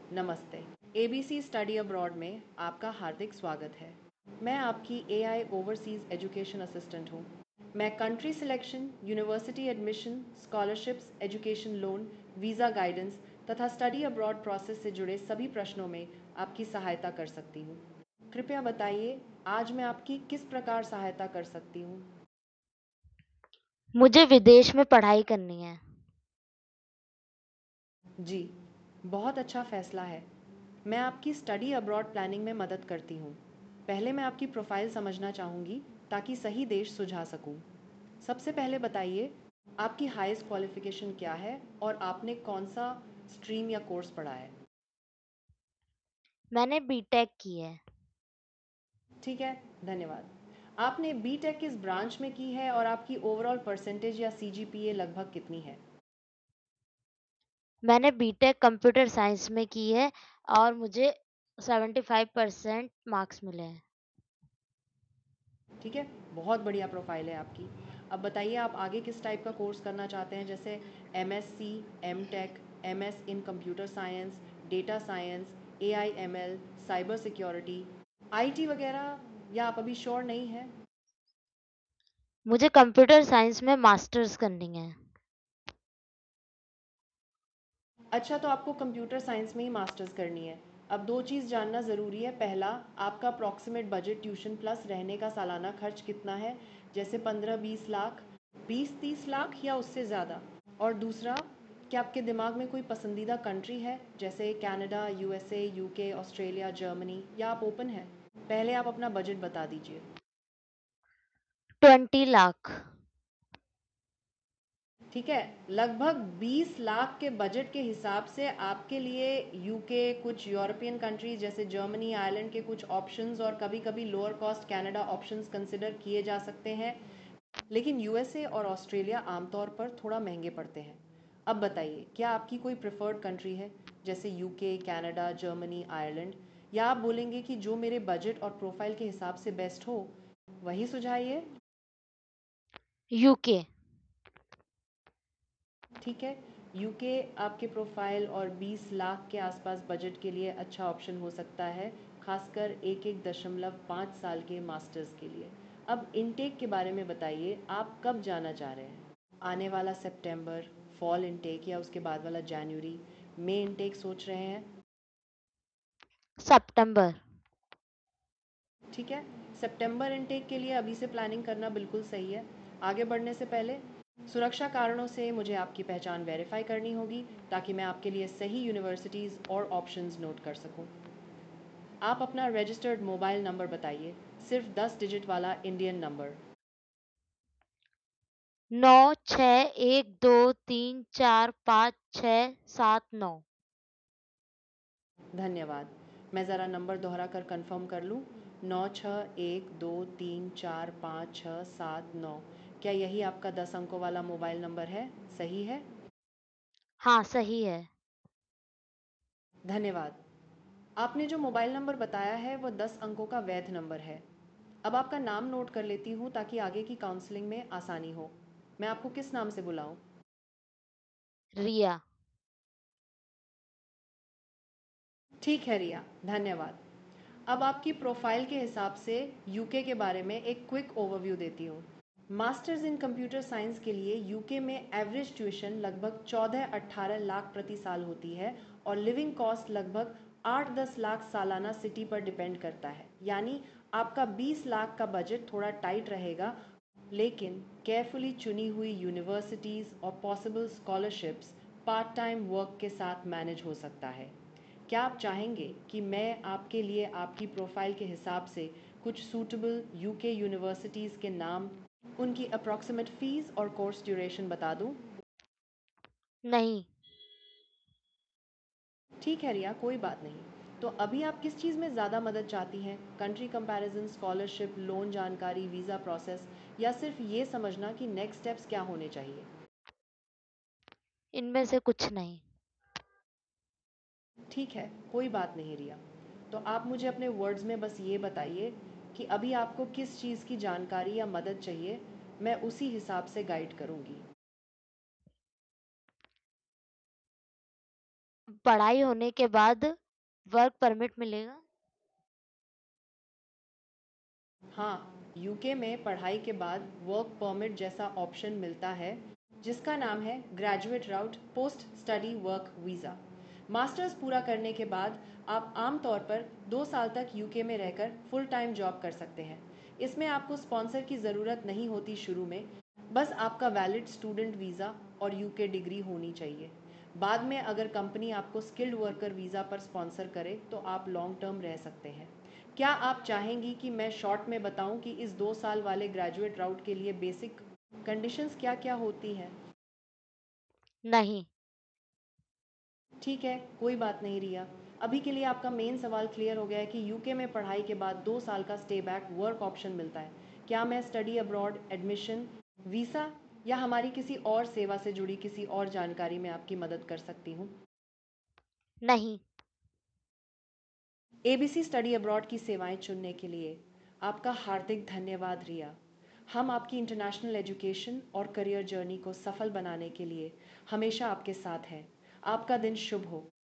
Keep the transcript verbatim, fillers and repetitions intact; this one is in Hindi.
नमस्ते। एबीसी स्टडी अब्रॉड में आपका हार्दिक स्वागत है। मैं आपकी एआई ओवरसीज़ एजुकेशन असिस्टेंट हूँ। मैं country selection, university admission, scholarships, education loan, visa guidance तथा स्टडी अब्रॉड प्रोसेस से जुड़े सभी प्रश्नों में आपकी सहायता कर सकती हूँ। कृपया बताइए, आज मैं आपकी किस प्रकार सहायता कर सकती हूँ? मुझे विदेश में पढ़ाई करनी है। जी, बहुत अच्छा फैसला है। मैं आपकी स्टडी अब्रॉड प्लानिंग में मदद करती हूँ। पहले मैं आपकी प्रोफाइल समझना चाहूँगी ताकि सही देश सुझा सकूँ। सबसे पहले बताइए, आपकी हाईएस्ट क्वालिफिकेशन क्या है और आपने कौन सा स्ट्रीम या कोर्स पढ़ा है? मैंने बीटेक की है। ठीक है, धन्यवाद। आपने बीटेक किस ब्रांच में की है और आपकी ओवरऑल परसेंटेज या सीजीपीए लगभग कितनी है? मैंने बीटेक कंप्यूटर साइंस में की है और मुझे पचहत्तर परसेंट मार्क्स मिले हैं। ठीक है, बहुत बढ़िया प्रोफाइल है आपकी। अब बताइए, आप आगे किस टाइप का कोर्स करना चाहते हैं, जैसे M S C, M tech, M S in computer science, data science, A I M L, cyber security, I T वगैरह, या आप अभी श्योर नहीं हैं? मुझे कंप्यूटर साइंस में मास्टर्स करनी है। अच्छा, तो आपको कंप्यूटर साइंस में ही मास्टर्स करनी है। अब दो चीज़ जानना ज़रूरी है। पहला, आपका अप्रॉक्सीमेट बजट ट्यूशन प्लस रहने का सालाना खर्च कितना है, जैसे पंद्रह बीस लाख, बीस तीस लाख या उससे ज़्यादा। और दूसरा, क्या आपके दिमाग में कोई पसंदीदा कंट्री है, जैसे Canada, USA, UK, Australia, Germany, या आप ओपन हैं? पहले आप अपना बजट बता दीजिए। ट्वेंटी लाख। ठीक है, लगभग बीस लाख के बजट के हिसाब से आपके लिए यूके, कुछ यूरोपियन कंट्रीज जैसे जर्मनी, आयरलैंड के कुछ ऑप्शंस और कभी कभी lower cost Canada options consider किए जा सकते हैं। लेकिन यूएसए और ऑस्ट्रेलिया आमतौर पर थोड़ा महंगे पड़ते हैं। अब बताइए, क्या आपकी कोई प्रेफर्ड कंट्री है, जैसे यूके, कनाडा, जर्मनी, आयरलैंड, या आप बोलेंगे कि जो मेरे बजट और प्रोफाइल के हिसाब से बेस्ट हो वही सुझाइए? यूके। ठीक है, यूके आपके प्रोफाइल और बीस लाख के आसपास बजट के लिए अच्छा ऑप्शन हो सकता है, खासकर एक एक दशमलव पाँच साल के मास्टर्स के लिए। अब इनटेक के बारे में बताइए, आप कब जाना चाह रहे हैं? आने वाला सितंबर, फॉल इनटेक, या उसके बाद वाला जनवरी, मई इनटेक सोच रहे हैं? सितंबर। ठीक है, सितंबर इनटेक के लिए अभी से प्लानिंग करना बिल्कुल सही है। आगे बढ़ने से पहले सुरक्षा कारणों से मुझे आपकी पहचान वेरीफाई करनी होगी, ताकि मैं आपके लिए सही यूनिवर्सिटीज़ और ऑप्शंस नोट कर सकूं। आप अपना रजिस्टर्ड मोबाइल नंबर बताइए, सिर्फ दस डिजिट वाला इंडियन नंबर। नौ छ एक दो तीन चार पाँच छ सात नौ। धन्यवाद। मैं ज़रा नंबर दोहरा कर कंफर्म कर लूँ। नौ छः एक दो तीन चार पाँच छः सात नौ। क्या यही आपका दस अंकों वाला मोबाइल नंबर है? सही है? हाँ, सही है। धन्यवाद। आपने जो मोबाइल नंबर बताया है वो दस अंकों का वैध नंबर है। अब आपका नाम नोट कर लेती हूँ ताकि आगे की काउंसलिंग में आसानी हो। मैं आपको किस नाम से बुलाऊँ? रिया। ठीक है रिया, धन्यवाद। अब आपकी प्रोफाइल के हिसाब से यूके के बारे में एक क्विक ओवरव्यू देती हूँ। मास्टर्स इन कंप्यूटर साइंस के लिए यूके में एवरेज ट्यूशन लगभग चौदह अट्ठारह लाख प्रति साल होती है, और लिविंग कॉस्ट लगभग आठ दस लाख सालाना सिटी पर डिपेंड करता है। यानी आपका बीस लाख का बजट थोड़ा टाइट रहेगा, लेकिन केयरफुली चुनी हुई यूनिवर्सिटीज़ और possible scholarships part time work के साथ मैनेज हो सकता है। क्या आप चाहेंगे कि मैं आपके लिए आपकी प्रोफाइल के हिसाब से कुछ सूटेबल यूके यूनिवर्सिटीज़ के नाम, उनकी अप्रॉक्सीमेट फ़ीस और कोर्स ड्यूरेशन बता दूं? नहीं। ठीक है रिया, कोई बात नहीं। तो अभी आप किस चीज़ में ज़्यादा मदद चाहती हैं? कंट्री कंपैरिजन, स्कॉलरशिप, लोन जानकारी, वीज़ा प्रोसेस, या सिर्फ ये समझना कि नेक्स्ट स्टेप्स क्या होने चाहिए? इनमें से कुछ नहीं। ठीक है, कोई बात नहीं रिया। तो आप मुझे अपने वर्ड्स में बस ये बताइए कि अभी आपको किस चीज़ की जानकारी या मदद चाहिए, मैं उसी हिसाब से गाइड करूँगी। पढ़ाई होने के बाद वर्क परमिट मिलेगा? हाँ, यूके में पढ़ाई के बाद वर्क परमिट जैसा ऑप्शन मिलता है, जिसका नाम है graduate route post study work visa. Masters पूरा करने के बाद आप आमतौर पर दो साल तक यूके में रहकर फुल टाइम जॉब कर सकते हैं। इसमें आपको स्पॉन्सर की ज़रूरत नहीं होती शुरू में, बस आपका वैलिड स्टूडेंट वीज़ा और यूके डिग्री होनी चाहिए। बाद में अगर कंपनी आपको स्किल्ड वर्कर वीज़ा पर स्पॉन्सर करे तो आप लॉन्ग टर्म रह सकते हैं। क्या आप चाहेंगी कि मैं शॉर्ट में बताऊं कि इस दो साल वाले ग्रेजुएट राउट के लिए बेसिक कंडीशंस क्या क्या होती हैं? नहीं। ठीक है, कोई बात नहीं रिया। अभी के लिए आपका मेन सवाल क्लियर हो गया है कि यूके में पढ़ाई के बाद दो साल का स्टे बैक वर्क ऑप्शन मिलता है। क्या मैं स्टडी अब्रॉड एडमिशन वीज़ा या हमारी किसी और सेवा से जुड़ी किसी और जानकारी में आपकी मदद कर सकती हूँ? नहीं। एबीसी स्टडी अब्रॉड की सेवाएं चुनने के लिए आपका हार्दिक धन्यवाद रिया। हम आपकी इंटरनेशनल एजुकेशन और करियर जर्नी को सफल बनाने के लिए हमेशा आपके साथ हैं। आपका दिन शुभ हो।